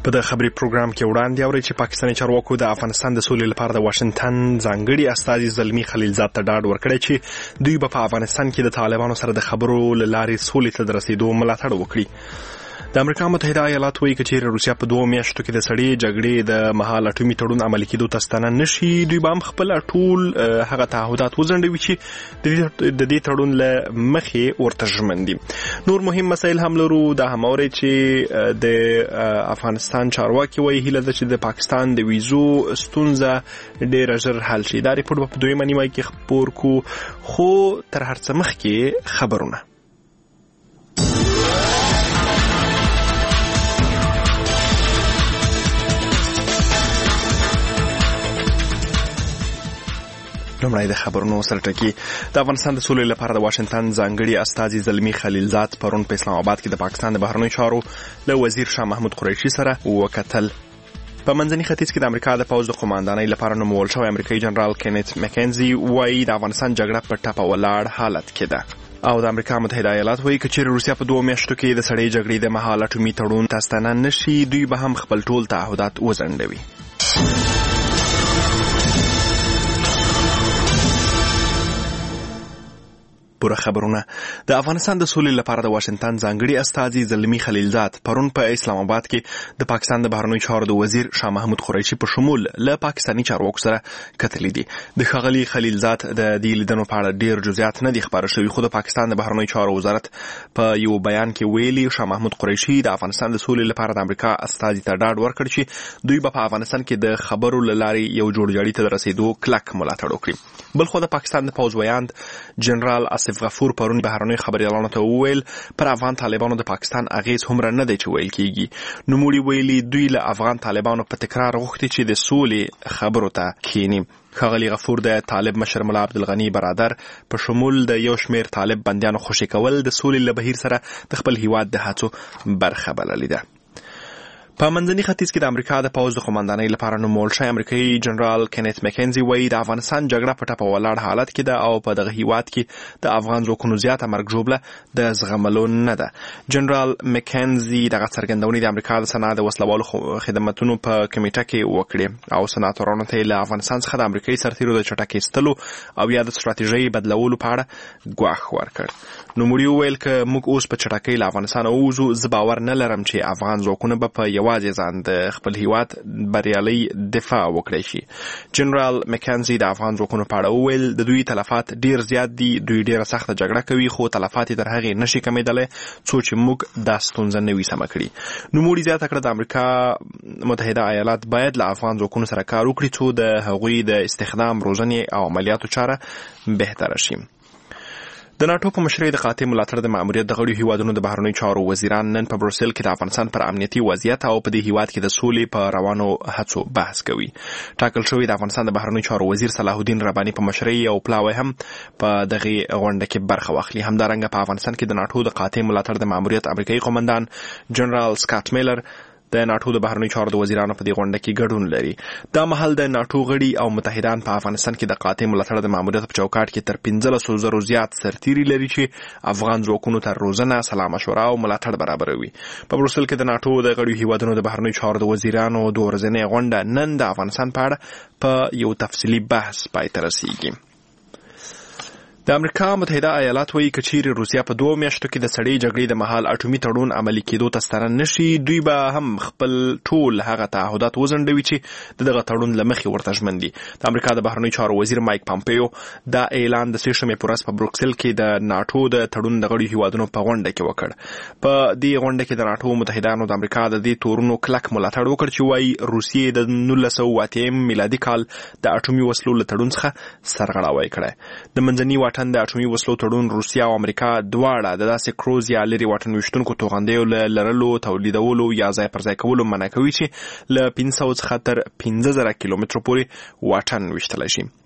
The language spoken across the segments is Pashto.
په د خبري پروګرام کې وړاندې اوري چې پاکستاني چارواکو د افغانستان د سولې لپاره د واشنگټن ځانګړي استازي زلمی خلیلزاد ته ډاډ ورکړی چې دوی به په افغانستان کې د طالبانو سره د خبرو له لارې سولې ته د رسیدو ملاتړ وکړي. د امریکا متحده ایالات وایي چې روسیا په 2 میاشتو کې د سړې جګړې د مهال اټومي تړون عملي کېدو ته ستنه نشي. دوی به هم خپل ټول هغه تعهدات وځنډوي چې د دې تړون له مخې ورته ژمن دي. نور مهم مسایل هم لرو. دا هم اوري چې د افغانستان چارواکي وایي هیله ده چې د پاکستان د ویزو ستونزه ډېر ژر حل شي. دا ریپورت په دویمه نیمه کې خپور کو، خو تر هر څه مخکې خبرونه. لومړی د خبرونو سره ټکی. د افغانستان د سولې لپاره د واشنگټن ځانګړي استازي زلمی خلیلزاد پرون په اسلام آباد کې د پاکستان د بهرنیو چارو له وزیر شاه محمود قریشي سره وکتل. په منځني ختیځ کې د امریکا د پوځ د قوماندانۍ لپاره نومول شوی امریکایي جنرال کینیت مکنزي وایي د افغانستان جګړه په ټپه ولاړ حالت کې ده. او د امریکا متحده ایالات وایي چې روسیا په 2 میاشتو کې د سړې جګړې د مهال اټومي تړون ته ستنه نشي. دوی به هم خپل ټول تعهدات وځنډوي. پوره خبرونه. د افغانستان د سولې لپاره د واشنگټن ځانګړي استازي زلمی خلیلزاد پرون په اسلام آباد کې د پاکستان د بهرنیو چارو د وزیر شاه محمود قریشي په شمول له پاکستاني چارواکو سره کتلې دي. د ښاغلي خلیلزاد د دې لیدنو په اړه ډېر جزئیات نه دي خبره شوي، خو د پاکستان د بهرنیو چارو وزارت په یو بیان کې ویلي شاه محمود قریشي د افغانستان د سولې لپاره د امریکا استازي ته ډاډ ورکړ چې دوی به په افغانستان کې د خبرو له لارې یو جوړجاړي ته رسیدو کلک ملاتړ وکړي. بلخو د پاکستان د پوځ ویاند جنرال آصف غفور پرون بهرنیو خبريالانو ته وویل پر افغان طالبانو د پاکستان اغیز هومره نه دی چې ویل کیږي. نوموړي ویلي دوی له افغان طالبانو په تکرار غوښتي چې د سولې خبرو ته کینی. ښاغلي غفور د طالب مشر ملا عبدالغني برادر په شمول د یو شمیر طالب بندیانو خوشي کول د سولې له بهیر سره د خپل هیواد د هڅو برخه بللې ده. په منځني ختیځ کې د امریکا د پوځ د قوماندانۍ لپاره نومول شوی امریکایي جنرال کینیت مکنزي وایي د افغانستان جګړه په ټپه ولاړ حالت کې ده او په دغه هیواد کې د افغان ځواکونو زیاته مرګ ژوبله د زغملو نه ده. جنرال مکنزي دغه څرګندونې د امریکا د صنعت د وسلوالو خدماتونو په کمیټه کې وکړې او سناتورانو ته له افغانستان څخه د امریکایي سرتیرو د چټک ایستلو او یا د ستراتیژۍ بدلولو په اړه ګواښ ورکړ. نوموړي وویل که موږ اوس په چټکۍ له افغانستان ووځو، زه باور نه لرم چې افغان ځواکونه به په یوازې ځان د خپل هیواد بریالۍ دفاع وکړي شي. جنرال مکنزي د افغان ځواکونو په اړه وویل د دوی تلفات ډیر زیات دي، دوی ډیره سخته جګړه کوي، خو تلفات تر هغې نشي کمیدلی څو چې موږ دا ستونزه نه وي سمه کړي. نوموړي زیاته کړه د امریکا متحده ایالات باید له افغان ځواکونو سره کار وکړي څو د هغوی د استخدام، روزنې او عملیاتو چاره بهتره شي. د ناټو په مشرۍ د قاطع ملاتړ د ماموریت د غړیو هیوادونو د بهرنیو چارو وزیران نن په بروسل کې د افغانستان پر امنیتي وضعیت او په دې هیواد کې د سولې په روانو هڅو بحث کوي. ټاکل شوی د افغانستان د بهرنیو چارو وزیر صلاح الدین رباني په مشرۍ او پلاوی هم په دغه غونډه کې برخه واخلي. همدارنګه په افغانستان کې د ناټو د قاطع ملاتړ د ماموریت امریکایي قومندان جنرال سکاټ میلر د ناټو د بهرنیو چارو د وزیرانو په دې غونډه کې ګډون لري. دا مهال د ناټو غړي او متحدان په افغانستان کې د قاطع ملاتړ د ماموریت په چوکاټ کې تر 15,000 زیات سرتیري لري چې افغان ځواکونو ته روزنه، سلا مشوره او ملاتړ برابروي. په بروسل کې د ناټو د غړیو هیوادونو د بهرنیو چارو د وزیرانو د ورځنۍ غونډه نن د افغانستان په اړه په یو تفصیلي بحث پای ته رسیږي. د امریکا متحده ایالات وایي چې روسیا په 2 میاشتو کې د سړې جګړې د مهال اټومي تړون عملي کېدو ته ستنه نشي. دوی به هم خپل ټول هغه تعهدات وځنډوي چې دغه تړون له مخې ورته ژمن دي. د امریکا د بهرنیو چارو وزیر مایک پامپیو دا اعلان د سې شنبې په ورځ په بروکسل کې د ناټو د تړون د غړیو هیوادونو په غونډه کې وکړ. په دې غونډه کې د ناټو متحدانو د امریکا د دې تورونو کلک ملاتړ وکړ چې وایي روسیې د 1980 میلادي کال د اټومي وسلو له تړون څخه سرغړاوی کړی. د منځني واټن د اټومي وسلو تړون روسیا او امریکا دواړه د داسې کروز یا لري واټن ویشتونکو توغندیو له لرلو، تولیدولو یا ځای پر ځای کولو منع کوي چې له 500 څخه تر 15,000 کیلومترو پورې واټن ویشتلی شي.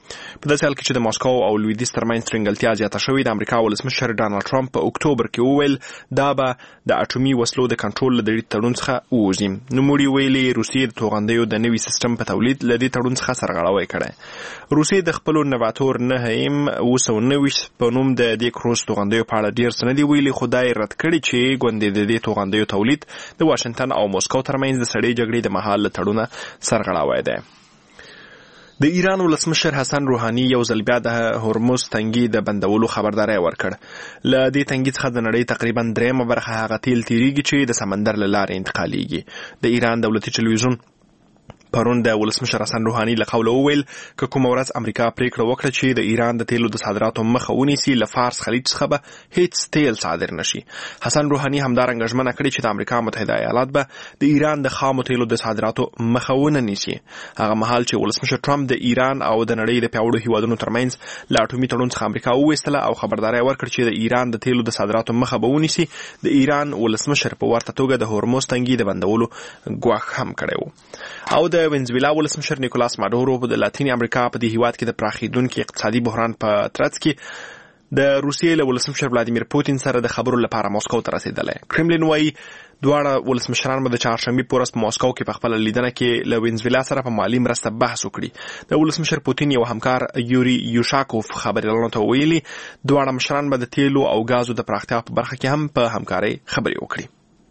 په داسې حال کې چې د ماسکو او لویدیځ ترمنځ ترنګلتیا زیاته شوې، د امریکا ولسمشر ډانلډ ټرمپ په اکتوبر کې وویل دا به د اټومي وسلو د کنټرول له دې تړون څخه ووځي. نوموړي ویلي روسیې د توغندیو د نوي سیستم په تولید له دې تړون څخه سرغړاوی کړی. روسیې د خپلو نواتور 9 په نوم د دې کروز توغندیو په اړه ډیر څه نه دي ویلي، خو دا یې رد کړي چې ګوندې د دې توغندیو تولید د واشنگټن او موسکو ترمنځ د سړې جګړې د مهال له تړونه سرغړاوی دی. د ایران ولسمشر حسن روحاني یو ځل بیا د هرمز تنګي د بندولو خبرداری ورکړ. له دې تنګي څخه د نړۍ تقریبا 3 برخه هغه تیل تیریږي چې د سمندر له لارې انتقالیږي. د ایران دولتي ټلویزیون پرون د ولسمشر حسن روحاني له قوله وویل که کومه ورځ امریکا پریکړه وکړه چې د ایران د تیلو د صادراتو مخه ونیسي، له فارس خلیج څخه به هیڅ تیل صادر نشي. حسن روحاني همدارنګه ژمنه کړې چې د امریکا متحده ایالات به د ایران د خامو تیلو د صادراتو مخه ونه نیسي. هغه مهال چې ولسمشر ټرمپ د ایران او د نړۍ د پیاوړو هیوادونو ترمنځ له اټومي تړون څخه امریکا وویستله او خبرداری ورکړ چې د ایران د تیلو د صادراتو مخه به ونیسي، د ایران ولسمشر په ورته توګه د هرمز تنګي د بندولو ګواښ هم کړی و. او د وینزویلا ولسمشر نیکولاس مادورو په لاتین امریکا په دې هیواد کې د پراخیدونکو اقتصادي بحران په ترڅ کې د روسیې له ولسمشر ولادیمیر پوتین سره د خبرو لپاره موسکو ته رسیدلی. کرملین وایي دواړه ولسمشران به د چهارشنبې په ورځ په موسکو کې په خپله لیدنه کې له وینزویلا سره په مالي مرسته بحث وکړي. د ولسمشر پوتین یو همکار یوري یوشاکوف خبريالانو ته ویلي دواړه مشران به د تیلو او غازو د پراختیا په برخه کې هم په همکارۍ خبرې وکړي.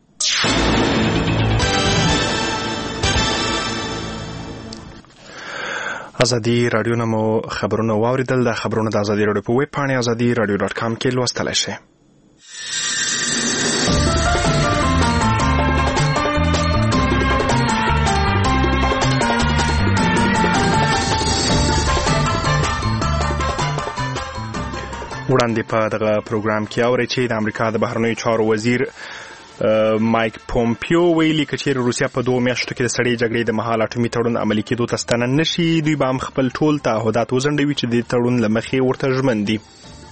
ازادي رادیو نمو خبرونه واوریدل. د خبرونه د ازادي رادیو په ویب پاڼه azadiradio.com کې لوستلی شئ. وړاندې په دغه پروګرام کې اورئ چې د امریکا د بهرنیو چارو وزیر مایک پومپیو ویلي که چیرې روسیا په 2 میاشتو کې د سړې جګړې د مهال اټومي تړون عملي کېدو ته ستنه نشي، دوی به هم خپل ټول تعهدات وځنډوي چې د تړون له مخې ورته ژمن دي.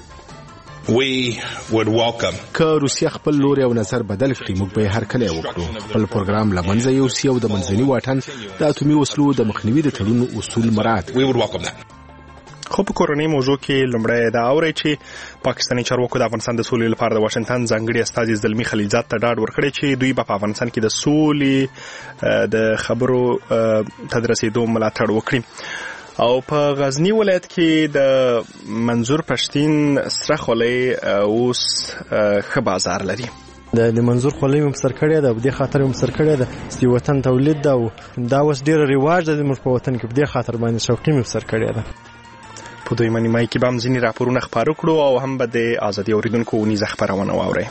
که روسیا خپل لوري او نظر بدل کړي موږ به هر کله وکړو. خپل پروګرام له منځه یوسي او د منځني واټن د اټومي وسلو د مخنیوي د تړون اصول مراعات کړي. خو په کورنۍ موضوع کې لومړی دا اورئ چې پاکستاني چارواکو د افغانستان د سولې لپاره د واشنگټن ځانګړي استازي زلمي خلیلزاد ته ډاډ ورکړی چې دوی په افغانستان کې د سولې د خبرو ته د رسېدو ملاتړ وکړي. او په غزنی ولایت کې د منظور پښتین سره خولۍ اوس ښه بازار لري. د منظور خولۍ هم سر کړی ده، په دې خاطر هم سر کړی ده چې وطن تولید ده او دا اوس ډېر رواج ده زموږ په وطن کې، په دې خاطر باندې شوقي هم سر کړی ده. په دوی منیمای کې به هم ځینې راپورونه خپاره کړو او هم به د ازادي اوریدونکو نیزه خپرونه واورئ.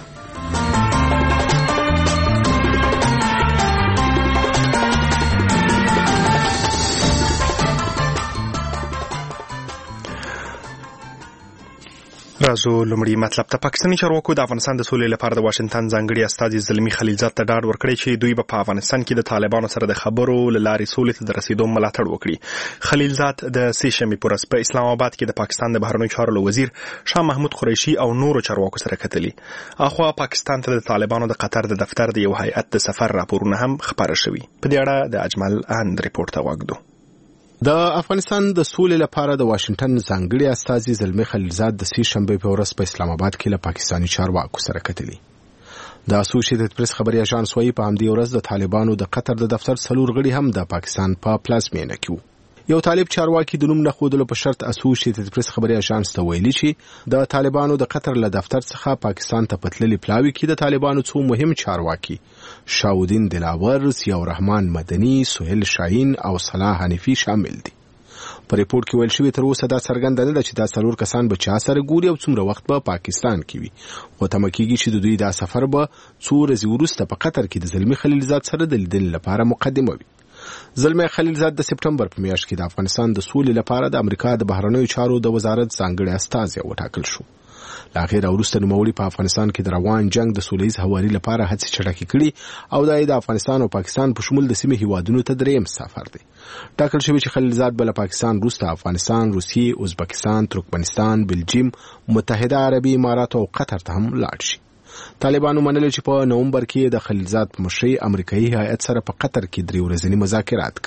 راځو لومړی مطلب ته. پاکستاني چارواکو د افغانستان د سولې لپاره د واشنگټن ځانګړي استازي زلمي خلیلزاد ته ډاډ ورکړی چې دوی به په افغانستان کې د طالبانو سره د خبرو له لارې سولې ته د رسیدو ملاتړ وکړي. خلیلزاد د سې شنبې په ورځ په اسلام آباد کې د پاکستان د بهرنیو چارو له وزیر شاه محمود قریشي او نورو چارواکو سره کتلي. اخوا پاکستان ته د طالبانو د قطر د دفتر د یو هیئت د سفر راپورونه هم خپاره شوي. په دې اړه د اجمل اند ریپورت ته وګورئ. د افغانستان د سولې لپاره د واشنگټن ځانګړي استازي زلمي خلیلزاد د سې شنبې په ورځ په اسلام آباد کې له پاکستاني چارواکو سره کتلي. د اسوسییټډ پریس خبري اژانس وايي په همدې ورځ د طالبانو د قطر د دفتر 4 غړي هم د پاکستان په پلازمینه کې یو طالب چارواکي د نوم نه خودلو په شرط اسوسییټډ پریس خبري اژانس ته ویلي چې د طالبانو د قطر له دفتر څخه پاکستان ته پتللي پلاوي کې د طالبانو څو مهم چارواکي شاودین دلاور، ضیاء الرحمن مدني، سهیل شاهین او صلاح حنفي شامل دي. په ریپورت کې ویل شوی تر اوسه دا څرګنده نه ده چې دا 4 کسان به چا سره ګوري او څومره وخت به پاکستان کې وي. خو تمه کېږي چې د دوی دا سفر به څو ورځې وروسته په قطر کې د زلمي خلیلزاد سره د لیدل لپاره مقدمه وي. زلمي خلیلزاد د سپټمبر په میاشت کې د افغانستان د سولې لپاره د امریکا د بهرنیو چارو د وزارت ځانګړي استازی وټاکل شو. لا غیر وروسته نوموړي په افغانستان کې د روان جنگ د سولهییز هواري لپاره هڅې چټکې کړي او د افغانستان او پاکستان په شمول د سیمې هیوادونو ته دریم سفر دی. ټاکل شوی چې خلیلزاد بل پاکستان، روسیه، افغانستان، روسیې، ازبکستان، ترکمنستان، بلجیم، متحده عربي امارات او قطر ته هم لاړ شي. طالبانو منل چې په نومبر کې د خلیلزاد په مشرۍ امریکایي هیئت سره په قطر کې 3 ورځني مذاکرات کړي.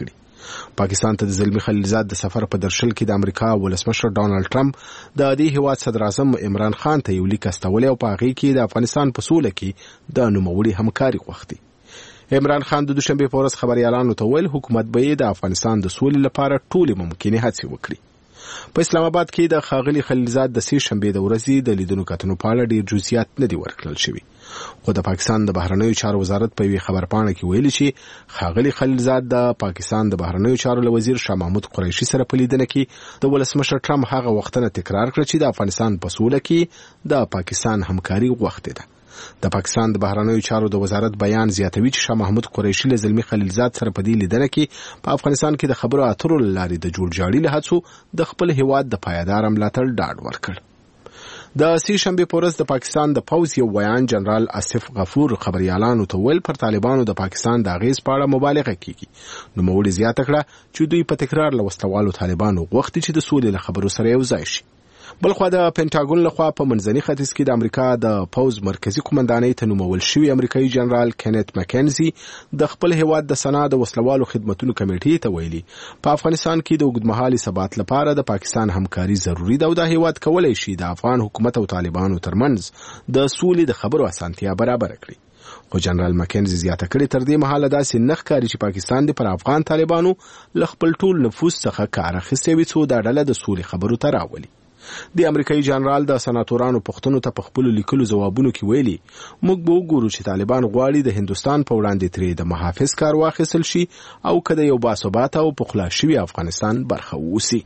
پاکستان ته د زلمی خلیلزاد د سفر په درشل کې د امریکا ولسمشر ډونالد ټرمپ د دې هیواد صدر اعظم عمران خان ته یو لیک استولی او په هغې کې د افغانستان په سوله کې د نوموړي همکاري غوښتي. عمران خان د دوشنبې په ورځ خبریالانو ته ویل حکومت به د افغانستان د سولې لپاره ټولې ممکنې هڅې وکړي. په اسلام آباد کې د ښاغلي خلیلزاد د سې شنبې د ورځې د لیدنو کتنو په اړه ډېر جزئیات نه دي ورکړل شوي، خو د پاکستان د بهرنیو چارو وزارت په یوې خبرپاڼه کې ویلي چې ښاغلي خلیلزاد د پاکستان د بهرنیو چارو له وزیر شاه محمود قریشي سره په لیدنه کې د ولسمشر ټرمپ هغه وختونه تکرار کړ چې د افغانستان په سوله کې د پاکستان همکاري غوښتې ده. د پاکستان د بهرنیو چارو د وزارت بیان زیاتوي چې شاه محمود قریشي له زلمی خلیلزاد سره په دې لیدنه کې په افغانستان کې د خبرو اترو له لارې د جوړجاړي له هڅو د خپل هیواد د پایدار ملاتړ ډاډ ورکړ. د سې شنبې په ورځ د پاکستان د پوځ یو ویان جنرال آصف غفور خبريالانو ته ویل پر طالبانو د پاکستان د اغیز په اړه مبالغه کیږي. نو موږ زیاته کړه چې دوی په تکرار له وسلوالو طالبانو غوښتي چې د سولې له خبرو سره یو ځای شي. بلخوا د پینټاګون لخوا په منځني ختیځ کې د امریکا د پوز مرکزی قومندانۍ ته نومول شوی امریکایي جنرال کینت مکنزي د خپل هیواد د سنا د وسلوالو خدماتو کمیټې ته ویلي په افغانستان کې د اوږدمهالي ثبات لپاره د پاکستان همکاري ضروری ده او د هیواد کولای شي د افغان حکومت او طالبانو ترمنځ د سولې د خبرو اسانتیا برابر کړي. خو جنرال مکنزي زیاته کړي تر دې مهاله داسې نه ښکاري چې پاکستان د پر افغان طالبانو له خپل ټول نفوذ څخه کار اخیستی وي څو دا ډله د سولې خبرو ته راولي. د امریکایي جنرال د سناتورانو پوښتنو ته په خپل لیکلو ځوابونو کې ویلي موږ به وګورو چې طالبان غواړي د هندستان په وړاندې ترې د محافظ کار واخیستل شي او کله یو باثباته او پخلا شوی افغانستان برخه ووسی.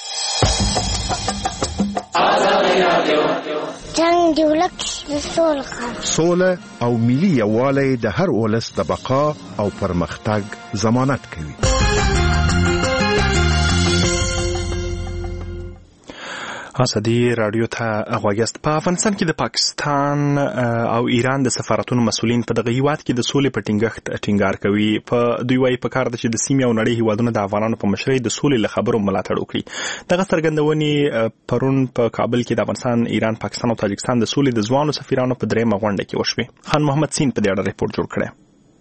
جنگ دی ولک سوله او ملي یووالی د هر ولس د بقا او پرمختګ ضمانت کوي. اسدی رادیو ته غوږیاست. په افغانستان کې د پاکستان او ایران د سفارتونو مسؤلین په دغه هیواد کې د سولې په ټینګښت ټینګار کوي. په دوی وايي په کار ده چې د سیمې او نړۍ هیوادونو د افغانانو په مشرۍ د سولې له خبرو ملاتړ وکړي. دغه څرګندونې پرون په کابل کې د افغانستان، ایران، پاکستان او تاجکستان د سولې د ځوانو سفیرانو په درېمه غونډه کې وشوې. خان محمد سین په دې اړه ریپورت جوړ کړی.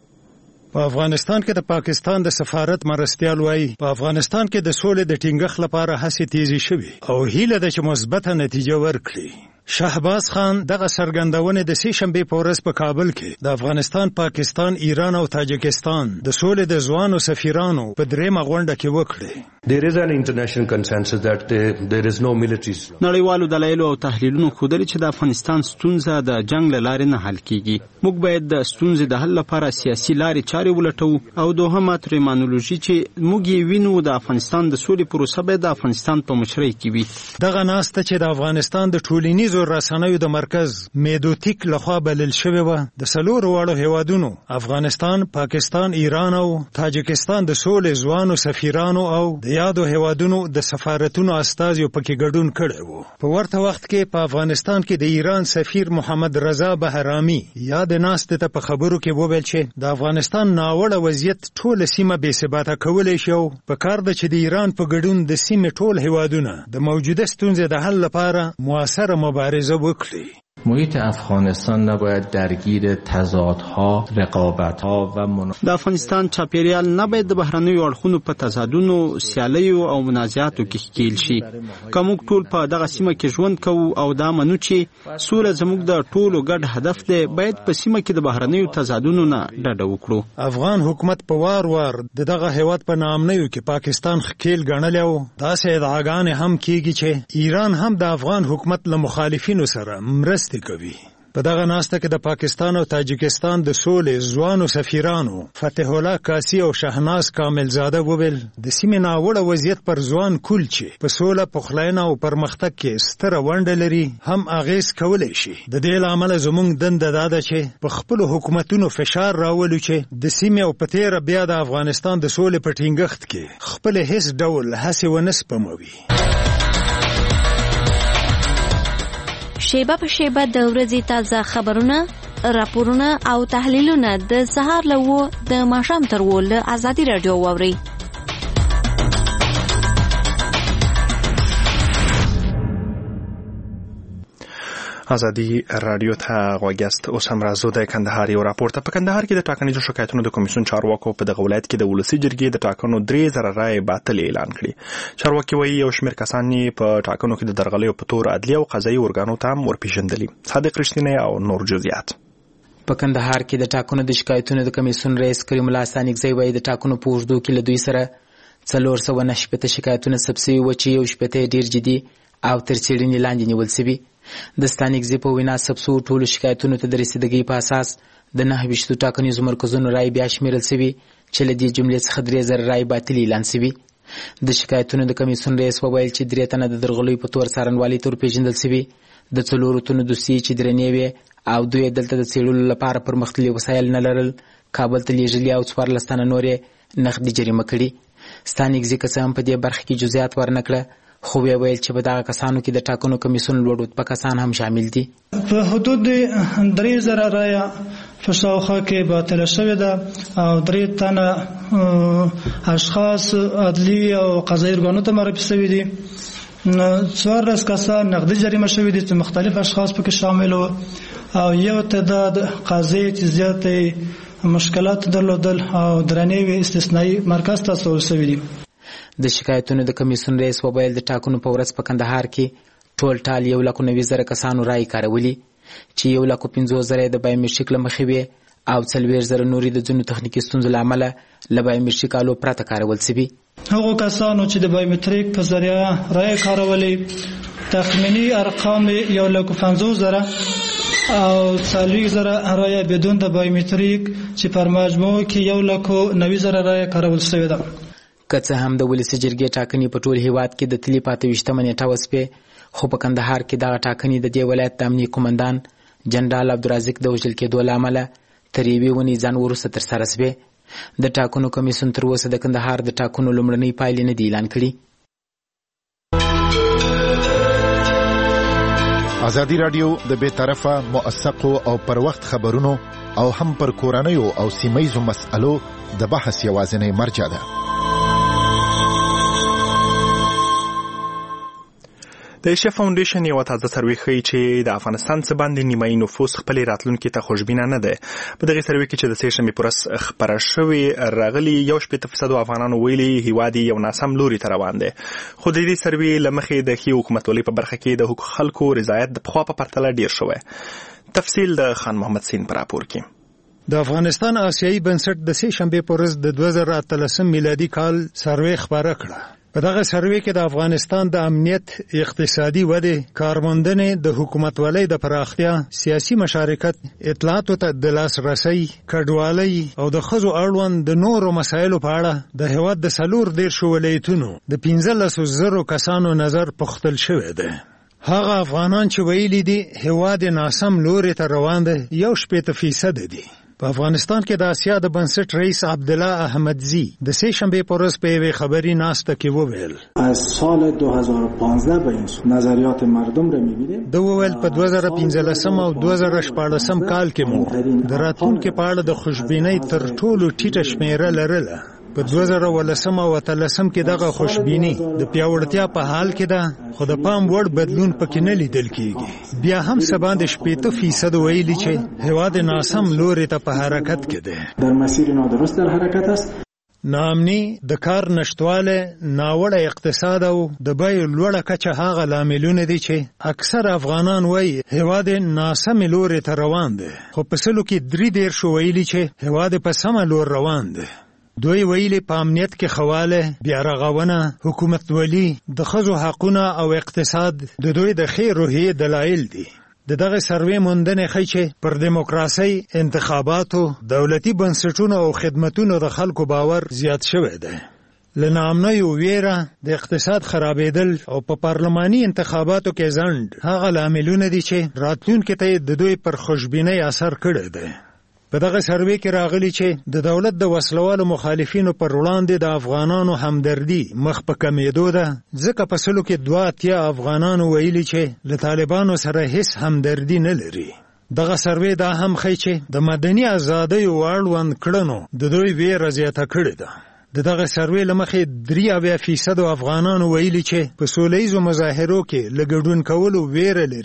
په افغانستان کې د پاکستان د سفارت مرستیال وایي په افغانستان کې د سولې د ټینګښت لپاره هڅې تیزی شوي او هیله ده چې مثبته نتیجه ورکړي. شهباز خان دغه څرګندونه د سې شنبې په ورځ په کابل کې د افغانستان، پاکستان، ایران او تاجکستان د سولې د ځوانو سفیرانو په درېمه غونډه کې وکړي. There is an international consensus that there is no military. نړیوالو دلایلو او تحلیلونو ښودلي چې د افغانستان ستونزه د جنگ له لارې نه حل کیږي. موږ باید د ستونزې د حل لپاره سیاسي لارې چارې ولټوو او دوهمه ترمینولوژي چې موږ یې وینو د افغانستان د سولې پروسه باید د افغانستان په مشرۍ کې وي. دغه ناسته چې د افغانستان د ټولنیزو رسنیو د مرکز میدوتیک لخوا بلل شوې وه د څلورو واړو هیوادونو افغانستان، پاکستان، ایران او تاجکستان د سولې ځوانو سفیرانو او د یادو هیوادونو د سفارتونو استازیو پکې ګډون کړی وو. په ورته وخت کې په افغانستان کې د ایران سفیر محمد رضا بهرامي یاد ناستې ته په خبرو کې وویل چې د افغانستان ناوړه وضعیت ټوله سیمه بې ثباته کولی شي او په کار ده چې د ایران په ګډون د سیمې ټول هیوادونه د موجوده ستونزې د حل لپاره مؤثره مبارزه وکړي. محیط افغانستان نباید درگیر تضادها، رقابتها و د افغانستان چاپیریال نباید د بهرنیو اړخونو په تضادونو، سیالیو او منازعاتو کې ښکیل شي. که موږ ټول په دغه سیمه کې ژوند کوو او دا منو چې سوله زموږ د ټولو ګډ هدف دی، باید په سیمه کې د بهرنیو تضادونو نه ډډه وکړو. افغان حکومت په وار وار دغه هیواد په نامنیو کې پاکستان ښکیل ګڼلی او داسې ادعاګانې هم کیږي چې ایران هم د افغان حکومت له مخالفینو سره مرسته کوي. په دغه ناسته کې د پاکستان او تاجکستان د سولې ځوانو سفیرانو فتح الله کاسی او شهناز کاملزاده وویل د سیمې ناوړه وضعیت پر ځوان کول چې په سوله، پخلاینه او پرمختګ کې ستره ونډه لري هم اغیز کولی شي. د دې له امله زموږ دنده دا ده چې په خپلو حکومتونو فشار راولو چې د سیمې او په تیره بیا د افغانستان د سولې په ټینګښت کې خپل هیڅ ډول هڅې ونه سپموي. شیبه په شیبه د ورځې تازه خبرونه، راپورونه او تحلیلونه د سهار له 9 د ماښام تر 10 له ازادي رادیو واورئ. ازادي رادیو ته غوږیاست. اوس هم راځو د کندهار یو راپورته. په کندهار کې د ټاکنیزو شکایتونو د کمیسیون چارواکو په دغه ولایت کې د ولسي جرګې د ټاکنو 3000 رایې باطل اعلان کړي. چارواکي وایي یو شمېر کسان په ټاکنو کې د درغلیو په تور عدلي او قضایي ارګانو ته هم ورپېژندلي. صادق رښتینی او نور جزئیات. په کندهار کې د ټاکنو د شکایتونو د کمیسیون رئیس کریم الله ستانکزی وایي د ټاکنو په اوږدو کې له دوی سره 490 شکایتونه ثبت شوي وو چې 1 ډېر جدي او تر څېړنې لاندې نیول شوي. د ستانکزي په وینا ثبت شوو ټولو شکایتونو ته د رسیدګۍ په اساس د 29 ټاکنیزو مرکزونو رایې بیا شمیرل شوي چې له دې جملې څخه 3000 رایې باطل اعلان شوي. د شکایتونو د کمیسیون رئیس وویل چې 3 تنه د درغلیو په تور څارنوالۍ ته ورپېژندل شوي. د 4 تنو دوسیې چې درنې وې او دوی دلته د څېړلو لپاره پرمختللي وسایل نه لرل کابل ته لیږلي او 14 تنه نور یې نقدي جریمه کړي. ستانکزي که څه هم په دې برخه کې جزئیات ورنکړه خو ویل چې په دغه کسانو کې د ټاکنو کمیسیون لوړ رتبه کسان هم شامل دي. په حدود 3000 رایه په شاوخوا کې باطل شوې ده او 3 تنه اشخاص عدلي او قضایي ارګانو ته معرفي شوي دي. 14 کسان نقدي جریمه شوي دي چې مختلف اشخاص پکې شامل وو او یو تعداد قضایي چې زیاتې مشکلات درلودل او درنې استثنایی مرکز ته سول شوي دي. د شکایتونو د کمیسیون رئیس وویل د ټاکنو په ورځ په کندهار کې ټول ټال 190,000 کسانو رایې کارولي چې 150,000 د بایومټریک له مخې وې او 40,000 نورې د ځینو تخنیکي ستونزو له امله له بایومټریک آلو پرته کارول شوي. هغو کسانو چې د بایومټریک په ذریعه رایې کارولې تخمینی ارقام 150,000 او 40,000 رایې بدون د بایومټریک چې پر مجموع کې 190,000 رایې کارول شوې ده. که څه هم د ولسي جرګې ټاکنې په ټول هیواد کې د تلې 25مه نیټه وسپې خو په کندهار کې دغه ټاکنې د دې ولایت د امنیه قومندان جنرال عبدالرزاق د وژل کېدو له امله تر یوې ونې ځان وروسته ترسره شوې. د ټاکنو کمیسیون تر اوسه د کندهار د ټاکنو لومړنۍ پایلې نه دي اعلان کړي. ازادي رادیو د بې طرفه موثقو او پر وخت خبرونو او هم پر کورنیو او سیمه‌یزو مسألو د بحث یوازینی مرجع ده. د ایشیا فاونډیشن یو تازه سروې ښیي چې د افغانستان څخه باندې نیمایي نفوس خپل راتلونکي ته خوشبینه نه ده. په دغه سروې کې چې د سې شنبې پر ورځ خپره شوې راغلي 18% افغانانو ویلي هیواد یو ناسم لوري ته روان دی. خو د دې سروې له مخې د ښې حکومتولۍ په برخه کې د حقوق خلکو رضایت د پخوا په پرتله ډیر شوی. تفصیل د خان محمد سین پر راپور کې. د افغانستان آسیایي بنسټ د سې شنبې پر ورځ د 2013 میلادي کال سروې خپره کړه. په دغه سروې کې د افغانستان د امنیت، اقتصادي ودې، کارموندنې، د حکومتولۍ د پراختیا، سیاسي مشارکت، اطلاعاتو ته د لاسرسۍ، کډوالۍ او د ښځو اړوند د نورو مسایلو په اړه د هېواد د 14 ولایتونو د 15,000 کسانو نظر پوښتل شوی دی. هغه افغانان چې ویلي دي هېواد ناسم لوري ته روان دی 1% دي. په افغانستان کې د آسیا د بنسټ رئیس عبدالله احمدزی د سې شنبې پر ورځ په یوې خبري ناسته کې وویل از سال 2015 به این نظریات مردم را می‌بینیم. د وویل په 2015 او 2014 کال کې مو د راتلونکي په اړه د خوشبینۍ تر ټولو ټیټه شمیره لرله. په 2013 او 2013 کې دغه خوشبیني د پیاوړتیا په حال کې ده خو د پام وړ بدلون پکې نه لیدل کېږي. بیا هم څه باندې 80% ویلي چې هېواد ناسم لوري ته په حرکت کې دی. در مسیر نادرست در حرکت است. ناامني، د کار نشټواله، ناوړه اقتصاد او د بیو لوړه کچه هغه لاملونه دي چې اکثر افغانان وایي هېواد ناسم لوري ته روان دی. خو په سلو کې 3 ویلي چې هېواد په سمه لور روان دی. دوی ویلي په امنیت کې خواله، بیا رغونه، حکومتولي، د ښځو حقونه او اقتصاد د دوی د ښې روحیې دلایل دي. دغه سروې موندنې ښیي چې پر دیموکراسۍ، انتخاباتو، دولتي بنسټونو او خدمتونو د خلکو باور زیات شوی دی. له ناامنیو ویره، د اقتصاد خرابېدل او په پارلماني انتخاباتو کې ځنډ هغه لاملونه دي چې راتلونکي ته د دوی پر خوشبینۍ اثر کړی دی. په دغه سروې کې راغلي چې د دولت د وسلوالو مخالفینو پر وړاندې د افغانانو همدردي مخ په کمېدو ده، ځکه په سلو کې 2 افغانانو ویلي چې له طالبانو سره هیڅ همدردي نه لري. دغه سروې دا هم ښیي چې د مدني ازادیو اړوند کړنو د دوی ویره زیاته کړې ده. دغه سروې له مخې 3% افغانانو ویلي چې په سوله ییزو مظاهرو کې له ګډون کولو ویره لري.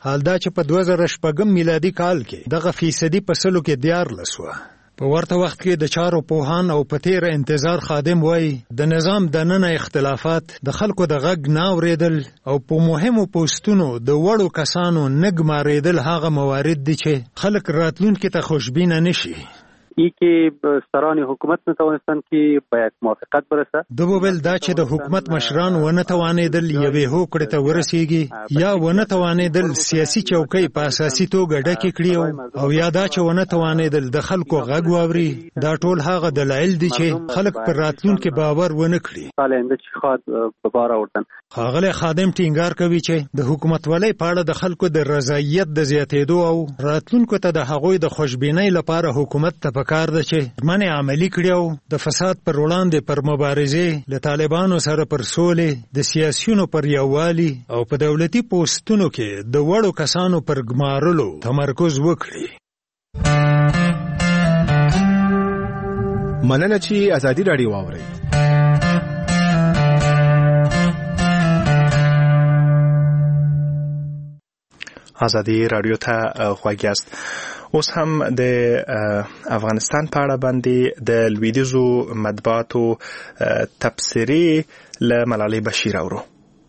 حال دا چې په 2014 میلادي کال کې دغه فیصدي په سلو کې 14 وه. په ورته وخت کې د چارو پوهان او په تیر انتظار خادم وای د نظام دننه اختلافات د خلکو د غږ نه اوریدل او په مهمو پوسټونو د وړو کسانو نګ ماریدل هغه موارد دي چې خلک راتلونکي ته خوشبینه نشي. ای که سران حکومت نتوانستند که با یک موافقت برسه. د بوبل دا چې د حکومت مشران ونه توانیدل یوې هوکړې ته ورسیږي یا ونه توانیدل سیاسي چوکۍ په اساسي توګه ډکې کړي او یا دا چې ونه توانیدل د خلکو غږ واوري. دا ټول هغه دلایل دي چې خلک پر راتلونکي باور ونه کړي. آینده چې خواد به بار آوردن. ښاغلی خادم ټینګار کوي چې د حکومتولۍ په اړه د خلکو د رضایت د زیاتېدو او راتلونکو ته د هغوی د خوشبینۍ لپاره حکومت ته پکار ده چې ژمنې عملي کړي او د فساد پر وړاندې پر مبارزې له طالبانو سره پر سولې د سیاسیونو پر یووالي او په دولتي پوسټونو کې د وړو کسانو پر ګمارلو تمرکز وکړي. مننه چې ازادي راډیو واورئ. ازادي راډیو ته خوږ یاست. اوس هم د افغانستان په اړه باندې د لویدیځو مطبوعاتو تبصرې له ملالۍ بشیر اورو.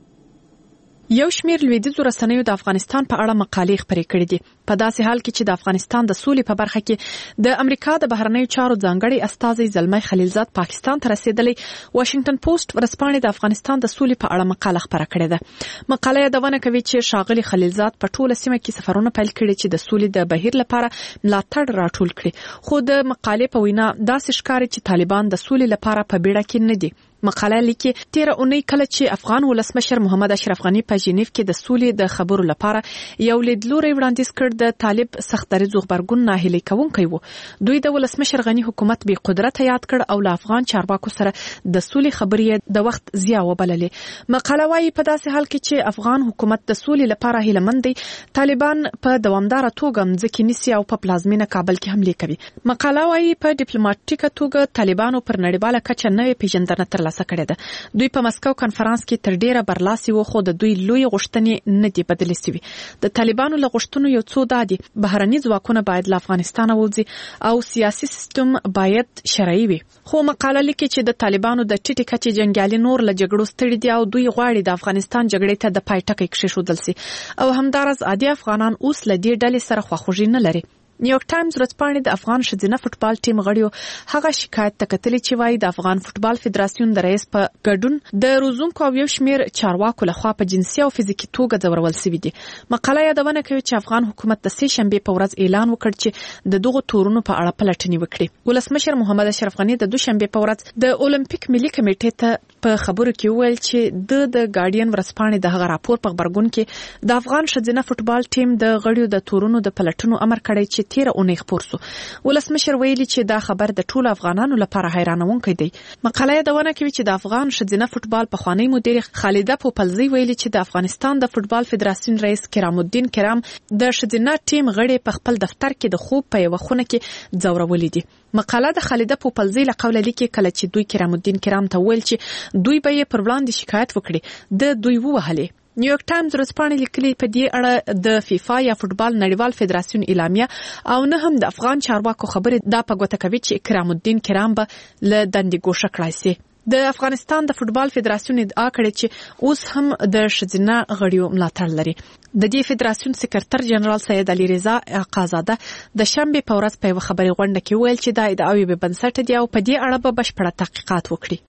یو شمیر لویدیځو رسنیو د افغانستان په اړه مقالې خپرې کړې دي. په داسې حال کې چې د افغانستان د سولې په برخه کې د امریکا د بهرنیو چارو ځانګړي استازی زلمی خلیلزاد پاکستان ته رسیدلی، واشنگټن پوسټ ورځپاڼې د افغانستان د سولې په اړه مقاله خپره کړې ده. مقاله یادونه کوي چې ښاغلي خلیلزاد په ټوله سیمه کې سفرونه پیل کړي چې د سولې د بهیر لپاره ملاتړ راټول کړي، خو د مقالې په وینا داسې ښکاري چې طالبان د سولې لپاره په بیړه کې نه دي. مقاله لیکي 13 اونۍ کله چې افغان ولسمشر محمد اشرف غنی په ژنیف کې د سولې د خبرو لپاره یو لیدلوری وړاندیز کړ، د طالب سخت دریځ غبرګون ناهیلي کوونکی و. دوی د ولسمشر غنی حکومت بې قدرت یاد کړ او له افغان چارواکو سره د سولې خبرې د وخت ضیاع وبللې. مقاله وايي په داسې حال کې چې افغان حکومت د سولې لپاره هیلهمند دی، طالبان په دوامداره توګه مځکې نیسي او په پلازمینه کابل کې حملې کوي. مقاله وايي په ډیپلوماټیکه توګه طالبانو پر نړیواله کچه نوې پیژندنه ترلاسه کړې ده. دوی په مسکو کانفرنس کې تر ډیره برلاسي و، خو د دوی لوی غوښتنې نه دي بدلې شوي. د طالبانو له غوښتنو یو څو دادي: بهرني ځواکونه باید له افغانستان ووځي او سیاسي سیستم باید شرعي وي. خو مقاله لیکي چې د طالبانو د ټیټې کچې جنګیالي نور له جګړو ستړي دي او دوی غواړي د افغانستان جګړې ته د پای ټکی کېښودل شي او همدارس عادي افغانان اوس له دې ډلې سره خواخوږي نه لري. نیویورک ټایمز ورځپاڼې د افغان ښځینه فوټبال ټیم غړیو هغه شکایت تکتلې چې وایي د افغان فوټبال فدراسیون د رئیس په ګډون د روزونکو او یو شمیر چارواکو لخوا په جنسي او فزیکي توګه ځورول شوي دي. مقاله یادونه کوي چې افغان حکومت د سې شنبې په ورځ اعلان وکړ چې د دغو تورونو په اړه پلټنې وکړي. ولسمشر محمد اشرف غنی د دوشنبې په ورځ د اولمپیک ملي کمیټې ته په خبرو کې وویل چې د ګارډین ورځپاڼې د هغه راپور په خبرګون کې د افغان ښځینه فوټبال ټیم د غړیو د تورونو د پلټنو امر کړی چې 13 اونۍ خپور شو. ولسمشر ویلي چې دا خبر د ټولو افغانانو لپاره حیرانونکی دی. مقاله یادونه کوي چې د افغان ښځینه فوټبال پخوانی مدیر خالده پوپلزی ویلي چې د افغانستان د فوټبال فدراسیون رئیس کرام الدین کرام د ښځینه ټیم غړي په خپل دفتر کې د خوب په یوه خونه کې ځورولي دي. مقاله د خالده پوپلزی له قوله لیکي کله چې دوی کرام الدین کرام ته ویل چې دوی به یې پر وړاندې شکایت وکړي، د دوی ووهلې. نیویورک ټایمز ورځپاڼې لیکلي په دې اړه د فیفا یا فوټبال نړیوال فدراسیون اعلامیه او نه هم د افغان چارواکو خبرې دا په ګوته کوي چې کرام الدین کرام به له دندې ګوښه کړای شي. د افغانستان د فوټبال فدراسیون ادعا کړې چې اوس هم د ښځینه غړیو ملاتړ لري. د دې فدراسیون سکرټر جنرال سید علي رضا آقازاده د شنبې په ورځ په یوه خبري غونډه کې ویل چې دا ادعاوې بې بنسټه دي او په دې اړه به بشپړه تحقیقات وکړي.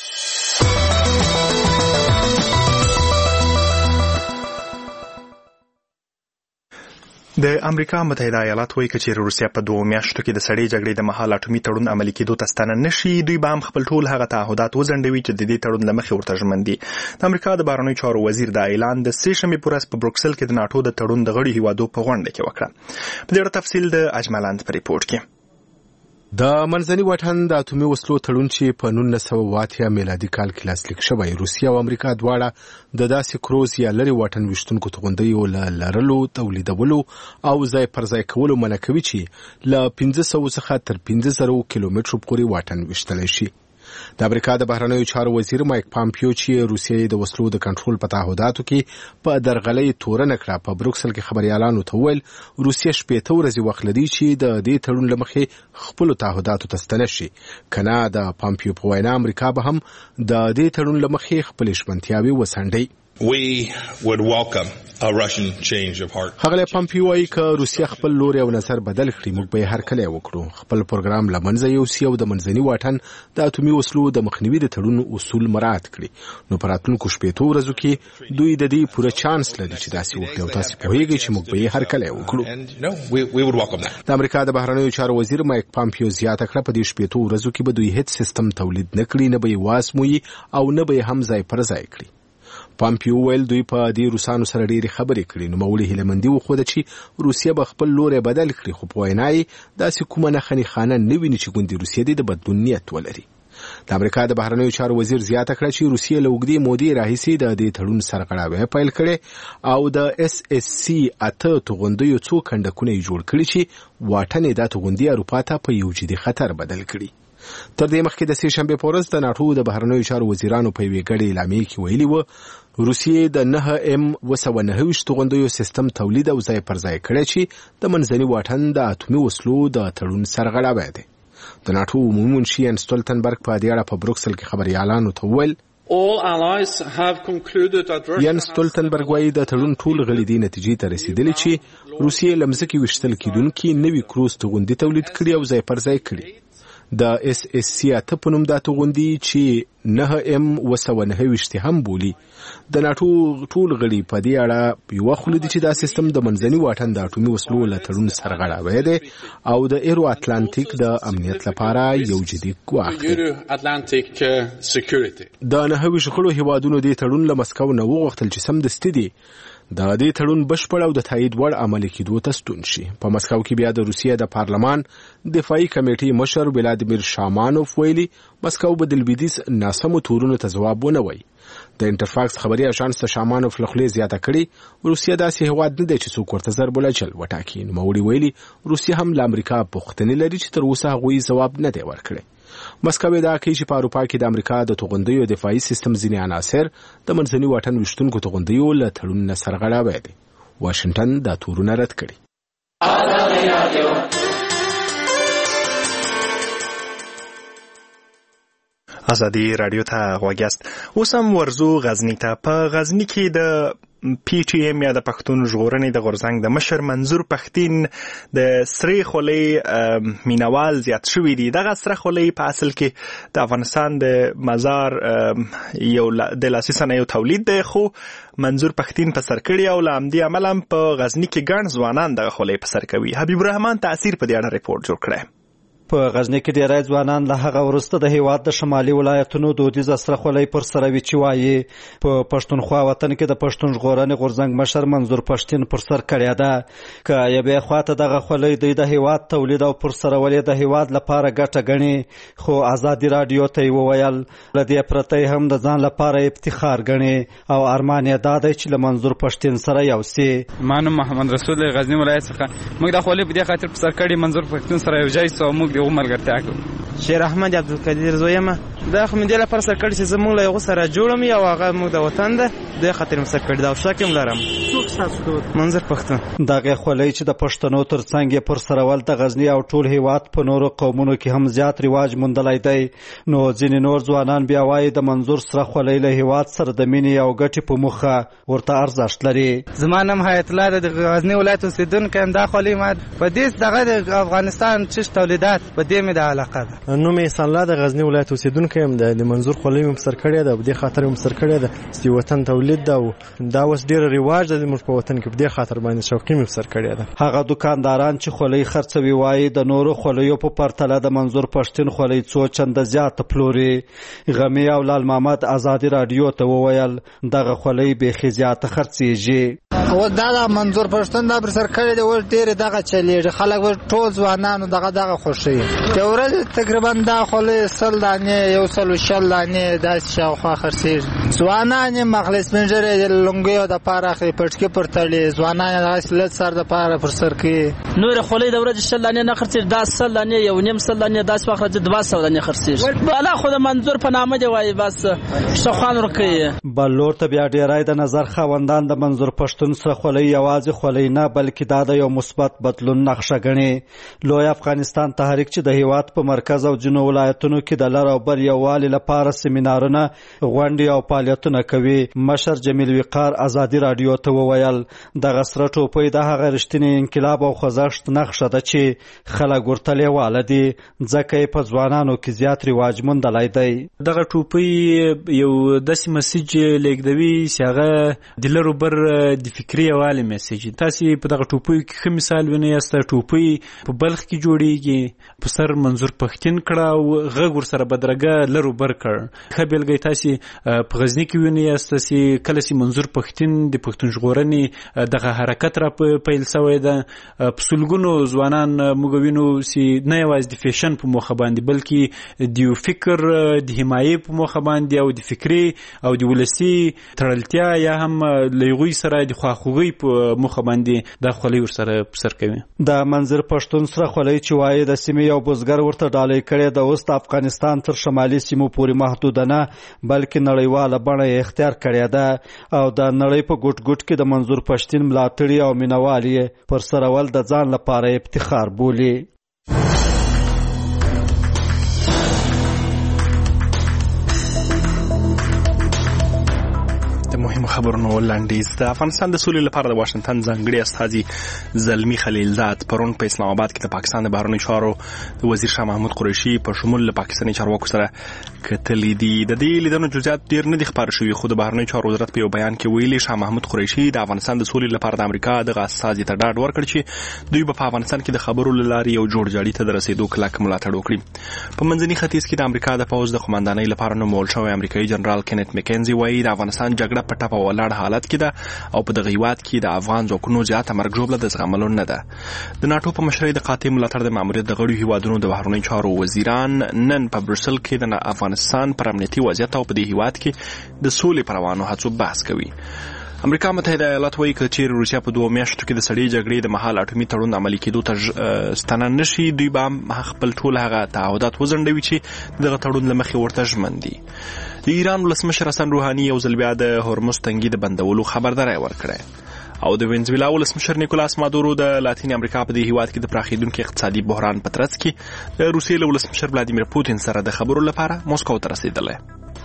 د امریکا متحده ایالات وایي چې روسیا په 2 میاشتو کې د سړې جګړې د مهال اټومي تړون عملي کېدو ته ستنه نشي. دوی به هم خپل ټول هغه تعهدات وځنډوي چې د دې تړون له مخې ورته ژمن دي. د امریکا د بهرنیو چارو وزیر دا اعلان د سې شنبې په ورځ په بروکسل کې د ناټو د تړون د غړو هیوادو په غونډه کې وکړه. په دې اړه تفصیل د اجملاند په ریپورت کې. د منځني وطن د اتومي وسلو تړون چې په 1980 میلادي کال کې لاسلیک شوی، روسیا او امریکا دواړه د داسې کروز یا لري وطن وشتونکو توغندیو لرلو، تولیدولو او ځای پر ځای کولو منع کوي چې له 500 څخه تر 15,000 کیلومترو پورې وطن وشتلی شي. د امریکا د بهرنیو چارو وزیر مایک پامپیو چې روسیې د وسلو د کنټرول په تعهداتو کې په درغلۍ تورنه کړه په بروکسل کې خبريالانو ته وویل روسیه 15 ورځې وخت لري چې د دې تړون لمخې خپل تعهداتو ته ستنه شي کنه د پامپیو په وینا امریکا به هم د دې تړون لمخې خپل شمنتیاوي وسنډي. We would welcome a Russian change of heart. هغه پامپیو وايي چې روسیه خپل لوري او نظر بدل کړي موږ به هر کله وکړو خپل پروګرام لمنځه یوسي او د منځني واټن د اتومي وسلو د مخنیوي د تړون اصول مراعات کړي نو په راتلونکو شپږ ورځو کې دوی د دې پوره چانس لري چې داسې وکړي او تاسو په هیګي چې موږ به هر کله وکړو. د امریکا د بهرنیو چارو وزیر مایک پامپیو زیاته کړه په دې شپږ ورځو کې به دوی هیڅ سیستم تولید نکړي نه به واسموي او نه به هم ځای پر ځای کړي. پامپیو ویل دوی په دې روسانو سره ډېری خبرې کړې نو مولي هلمندي وخوده چې روسیه به خپل لوري بدل کړي خو په وینای داسې کومه نه خني خانه نه ویني چې ګوندي روسیه د بدلون نیت ولري. د امریکا د بهرنیو چارو وزیر زیاته کړه چې روسیه له وګړي مودي راهیسي د دې تړون سرغړاوي پیل کړي او د اس اس سی اته توغندیو څو کندکونه جوړ کړي چې واټن د توغندي اروپا ته په یو جدي خطر بدل کړي. تر دې مخکې د سې شنبه په ورځ د ناتو د بهرنیو چارو وزیرانو په یوې غړي اعلامیه کې ویلي و روسیې د 9M290 توغندیو سیستم تولید او ځای پر ځای کړی چې د منځني واټن د اتومي وسلو د تړون سرغړاوی دی. د ناتو عمومي منشي یان سټولټنبرګ په دې اړه په بروکسل کې خبريالانو ته وویل یان سټولټنبرګ وايي د تړون ټول غړي دي نتیجې ته رسیدلي چې روسیې لمزکي وشتل کیدونکي نوي کروز توغندي تولید کړي او ځای پر ځای کړي. د اس اس سی اته په نوم د توغندي چې 9M290 هم بولی د ناتو ټول غړي په دې اړه یو خلودي چې دا سیستم د منځني واټن د اټومي وسلو له تړون سرغړاوی دی او د ایرو اتلانتیک د امنیت لپاره یو جدي ګواښ دی. د 9 شخړو هیوادونو د تړون له مسکو نه وغوښتل چې سم دستي دي د دې تړون بشپړ او د تایید وړ عملي کېدو ته ستون شي. په مسکو کې بیا د روسیې د پارلمان دفاعي کمیټې مشر ولادیمیر شامانوف ویلي مسکو به د لویدیځ ناسمو تورونو ته ځواب ونه وایي. د انټرفاکس خبري اژانس ته شامانوف لخوا زیاته کړي روسیه داسې هواد نه دی چې څوک ورته ضرب الجل وټاکي. نوموړي ویلي روسیه هم له امریکا پوښتنې لري چې تر اوسه هغوی ځواب نه دی ورکړی. مسکو دا کوي چې په اروپا کې د امریکا د توغندیو دفاعي سیستم ځینې عناصر د منځني واټن وشتونکو توغندیو له تړون نه سرغړاوی دي. واشنگټن دا تورونه رد کړي. ازادي رادیو ته غوږیاست. اوس هم ورزو غزنی ته. په غزنی کې د پی ټی ایم یا د پښتون ژغورنې د غورځنګ د مشر منظور پښتین د سرې خولۍ مینوال زیات شوي دي. دغه سره خولۍ په اصل کې د افغانستان د مزار یو د لاسي صنایعو تولید دی خو منظور پښتین په سر کړی او له همدې امله هم په غزني کې ګڼ ځوانان دغه خولۍ په سر کوي. حبیب الرحمن تاثیر په دې اړه ریپورت جوړ کړی. په غزنی کې ډیری ځوانان له هغه وروسته د هیواد د شمالي ولایتونو دودیزه سره خولۍ پر سر وي چې وایي په پښتونخوا وطن کې د پښتون ژغورنې غورځنګ مشر منظور پښتین پر سر کړې ده که یوې خواته دغه خولۍ دوی د هیواد تولید او پر سرول د هیواد لپاره ګټه ګڼي خو ازادي رادیو ته وویل له دې پرته هم د ځان لپاره افتخار ګڼي او ارمان یې دا دی چې له منظور پښتین سره یو سي. مانو محمد رسول غزنی ولایت څخه موږ د خولۍ په دې خاطر پر سر کړی منظور پښتین سره یو ځای سو موږ د ملګرتیا کوو. شیر احمد عبدالقدیر زویمه دا خو مې دې لپاره سر کړی چې زموږ له هغو سره جوړم یا هغه موږ د وطن ده دې خاطر مې سر کړی دا او شک هم لرم. څوک ستاسو دوست؟ منظور پښتون. دغه خولۍ چې د پښتنو تر څنګ یې پر سرول د غزني او ټول هیواد په نورو قومونو کې هم زیات رواج موندلی دی نو ځینې نور ځوانان بیا وایي د منظور سره خولۍ له هیواد سره د مینې او ګټې په موخه ورته ارزښت لري. زما نوم حیات الله د غزني ولایت اوسېدونکی یم. دا خولۍ ما په دې دغه د افغانستان چش تولیدات په دې مې د علاقه ده. نوم یې احسان الله د غزني ولایت اوسېدونکی یم. د منظور خولۍ مې په سر کړې ده په دې خاطر مې سر کړې ده چې وطن تولید ده او دا اوس ډېره رواج ده زموږ په وطن کې په دې خاطر باندې شوقي مې په سر کړې ده. هغه دکانداران چې خولۍ خرڅوي وایي د نورو خولیو په پرتله د منظور پښتین خولۍ څو چنده زیاته پلوري. غمی او لال محمد ازادي رادیو ته وویل دغه خولۍ بیخي زیاته خرڅېږي. او دا منظور پښتون دا پر سر کړی دی ول ډېر دغه چلیږي خلک ټول ځوانانو دغه خوشي د ورځې تقریبا دا خولې 100 دانې 140 دانې داسې شاوخوا خرڅېږي. ځوانان یې مخلص پنجرې د لونګیو دپاره اخلي پټکي پر تړي. ځوانان یې دغسې لږ سر دپاره پر سر کوي. نورې خولۍ د ورځې 100 دانې نه خرڅېږي، دا 100 دانې 1.5 دانې داسې وخت راځي 200 دانې خرڅېږي. بالا خو د منظور په نامه دی وایي بس ښه خوند ورکوي. بلور ته بیا ډیری د نظر خاوندان د منظور پښتون سره خولۍ یوازې خولۍ نه بلکې دا د یو مثبت بدلون نقشه ګڼي. لوی افغانستان تحریک چې د هیواد په مرکز او ځینو ولایتونو کې د لر او بر یووالي لپاره سیمینارونه غونډې او فعالیتونه کوي. مشر جمیل وقار ازادي راډیو ته وویل دغه سره ټوپۍ د هغه رښتینی انقلاب او خوځښت نقشه ده چې خلک ورته لیواله دي ځکه یې په ځوانانو کې زیات رواج موندلی دی. دغه ټوپۍ یو داسې مسیج لیږدوي چې هغه د لر او بر د فکري یووالي میسیج. تاسې په دغه ټوپیو کې ښه مثال وینئ. ټوپۍ په بلخ کې جوړیږي، په سر منظور پښتین کړه او غږ ورسره بدرګه لر او بر کړ. ښه بېلګه تاسې په غزني کې وینئ چې کله چې منظور پښتین د پښتون ژغورنې دغه حرکت را پیل شوی ده، په سلګونو ځوانان موږ وینو چې نه یوازې د فیشن په موخه باندې بلکې د یو فکر د حمایې په موخه باندې او د فکري او د ولسي تړلتیا یا هم له هغوی سره د خواخوږۍ په موخه باندې دا خولۍ ورسره په سر کوي. د منظور پښتون سره خولۍ چې وایي د سیمې یو بزګر ورته ډالۍ کړې ده اوس د افغانستان تر شمالي سیمو پورې محدوده نه بلکې نړیواله بڼه یې اختیار کړې ده او د نړۍ په ګوټ ګوټ کې د منظور پښتین ملاتړي او مینوال یې پر سرول د ځان لپاره افتخار بولي. مهمو خبرونو لنډیز. د افغانستان د سولې لپاره د واشنگټن ځانګړي استازي زلمی خلیلزاد پرون په اسلام آباد کې د پاکستان د بهرنیو چارو د وزیر شاه محمود قریشي په شمول له پاکستاني چارواکو سره کتلي دي. د دې لیدنو جزئیات ډیر نه دي خبر شوي، خو د بهرنیو چارو وزارت په یو بیان کې ویلي شاه محمود قریشي د افغانستان د سولې لپاره د امریکا دغه استازي ته ډاډ ورکړ چې دوی په افغانستان کې د خبرو له لارې یو جوړجاړي ته د رسیدو کلک ملاتړ وکړي. په منځني ختیځ کې د امریکا د پوځ د قوماندانۍ لپاره نومول شوی امریکایي جنرال کینت مکینزي وایي د افغانستان جګړه په ټپه ولاړ حالت کې ده او په دغه هیواد کې د افغان ځواکونو زیاته مرګ ژوبله د زغملو نه ده. د ناټو په مشرۍ د قاطع ملاتړ د ماموریت د غړو هیوادونو د بهرنیو چارو وزیران نن په بروسل کې د افغانستان پر امنیتي وضعیت او په دې هیواد کې د سولې پر روانو هڅو بحث کوي. امریکا متحده ایالات وایي که چیرې روسیه په 2 میاشتو کې د سړې جګړې د مهال اټومي تړون عملي کېدو ته ستنه نشي، دوی به خپل ټول هغه تعهدات وځنډوي چې دغه تړون له مخې ورته ژمن دي. د ایران ولسمشر حسن روحاني یو ځل بیا د هرمز تنګي د بندولو خبرداری ورکړی او د وینزویلا ولسمشر نیکولاس مادورو د لاتین امریکا په دې هیواد کې د پراخېدونکي اقتصادي بحران په ترڅ کې د روسیې له ولسمشر ولادیمیر پوتین سره د خبرو لپاره مسکو ته رسېدلی.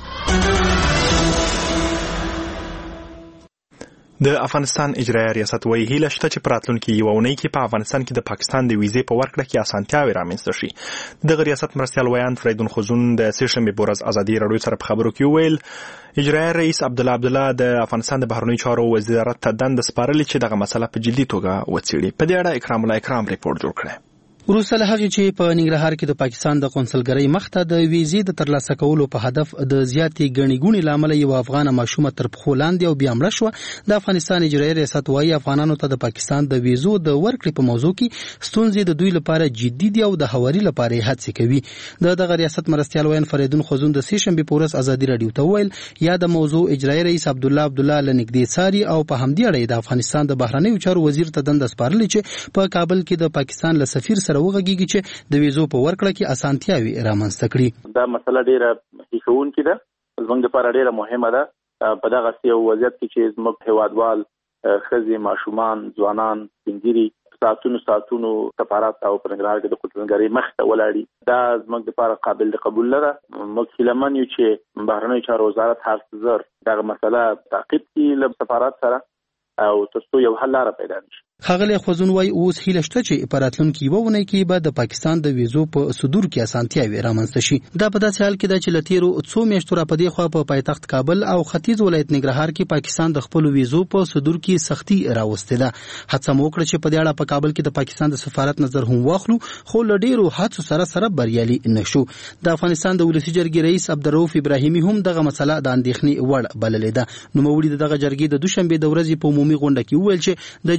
د افغانستان اجرایي ریاست وایي هیله شته چې په راتلونکي یوه اونۍ کې په افغانستان کې د پاکستان د ویزې په ورکړه کې اسانتیاوې رامنځته شي. دغه ریاست مرستیال ویان فریدون خزون د سې شنبې په ورځ ازادي راډیو سره په خبرو کې وویل اجرایي رئیس عبدالله د افغانستان د بهرنیو چارو وزارت ته دنده سپارلې چې دغه مسله په جدي توګه وڅېړي. په دې اړه اکرام الله اکرام ریپورت جوړ کړی. وروسته له هغې چې په ننګرهار کې د پاکستان د قونسلګرۍ مخته د ویزې د ترلاسه کولو په هدف د زیاتې ګڼې ګوڼې له امله یوه افغانه ماشومه تر پښو لاندې او بیا مړه شوه. د افغانستان اجرایي ریاست وایي افغانانو ته د پاکستان د ویزو د ورکړې په موضوع کې ستونزې د دوی لپاره جدي دي او د هواري لپاره یې هڅې کوي. د دغه ریاست مرستیال ویان فریدون خزون د سې شنبې په ورځ ازادي راډیو ته وویل یا د موضوع اجرایي رئیس عبدالله له نږدې څاري او په همدې اړه د افغانستان د بهرنیو چارو وزیر ته دنده سپارلې چې په کابل کې د پاکستان له سفیر سره وغږیږي چې د ویزو په ورکړه کې اسانتیاوي رامنځته کړي. دا مسله ډیره هیښوونکې ده، زموږ لپاره ډیره مهمه ده. په دغه یو وضعیت کې چې زموږ هیوادوال ښځې، ماشومان، ځوانان، سپین ږیري ساعتونو سفارت او په ننګرهار کې د قونسلګرۍ مخ ته ولاړي، دا زموږ لپاره قابل د قبول نه ده. موږ هیلهمن یو چې بهرنیو چارو وزارت هر څه زر دغه مسله تعقیب کړي له سفارت سره او ترڅو یو حل لاره پیدا نشي. ښاغلی خوځون وایي اوس هیله شته چې په راتلونکي یوه اونۍ کې به د پاکستان د ویزو په صدور کې اسانتیاوې رامنځته شي. دا په داسې حال کې ده چې له تېرو څو میاشتو راپدې خوا په پایتخت کابل او ختیځ ولایت ننګرهار کې پاکستان د خپلو ویزو په صدور کې سختي راوستې ده. هڅه مو وکړه چې په دې اړه په کابل کې د پاکستان د سفارت نظر هم واخلو، خو له ډېرو هڅو سره بریالي نه شو. د افغانستان د ولسي جرګې رئیس عبدالرؤف ابراهیمي هم دغه مسله د اندېښنې وړ بللې ده. نوموړي د دغه جرګې د دوشنبې د ورځې په عمومي غونډه کې وویل چې د جرګې د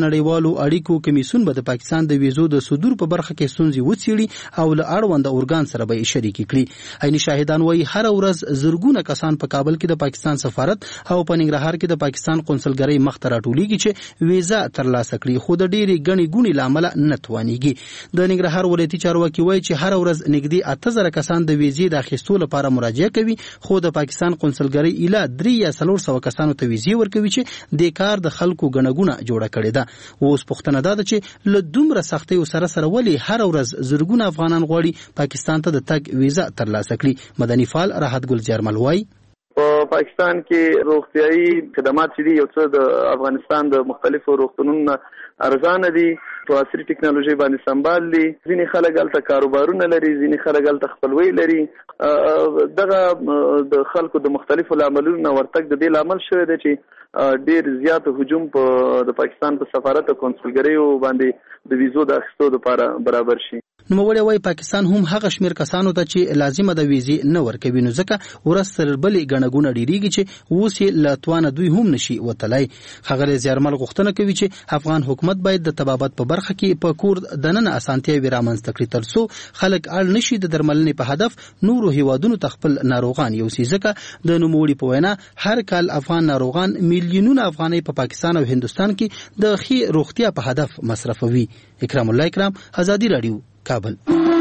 نړیوالو اړیکو کمیسیون به د پاکستان د ویزو د صدور په برخه کې ستونزې وڅېړي او له اړونده ارګان سره به شریک کړي. عیني شاهدان وایي هر ورځ زرګونه کسان په کابل کې د پاکستان سفارت او په ننګرهار کې د پاکستان قونسلګرۍ مخ ته راټولیږي چې ویزا ترلاسه کړي، خو د ډېرې ګڼې ګوڼې له امله نه توانیږي. د ننګرهار ولایتي چارواکي وایي چې هر ورځ نږدې 8000 کسان د ویزې د اخیستو لپاره مراجعه کوي، خو د پاکستان قونسلګرۍ اله 3 یا 400 کسانو ته ویزې ورکوي چې د کار د خلکو ګڼګونه جوړه کړې ده. اوس پوښتنه ده چې له دومره سختیو سره ولې هر ورځ زرګونه افغانان غواړي پاکستان ته د تګ ویزا ترلاسه کړي. مدني فعال راحت ګل جرمل وایي په پاکستان کې روغتيایي خدمات چې یو څه د افغانستان د مختلفو روغتونونو ارزانه دي، په عصري ټکنالوژي باندې سمبال دي. ځینې خلک هلته کاروبارونه لري، ځینې خلک هلته خپلوي لري. دغه د خلکو د مختلفو لاملونو ورتګ د دې لامل شوی دی چې ډیر زیات هجوم په د پاکستان په سفارت او کنسولګریو باندې د ویزو د اخیستو لپاره برابر شي. نوموړی وایي پاکستان هم هغه شمیر کسانو ته چې لازمه د ویزې نه ورکوي، نو ځکه ورځ تر بلې ګڼه ګوڼه ډېرېږي چې اوس یې له توانه دوی هم نشي وتلی. ښاغلی زیارمل غوښتنه کوي چې افغان حکومت باید د طبابت په برخه کې په کور دننه اسانتیاوې رامنځته کړي ترڅو خلک اړ نشي د درملنې په هدف نورو هیوادونو ته خپل ناروغان یوسي. ځکه د نوموړي په وینا هر کال افغان ناروغان میلیونونه افغانۍ په پاکستان او هندوستان کې د ښې روغتیا په هدف مصرفوي. اکرام الله اکرام، ازادي رادیو، کابل.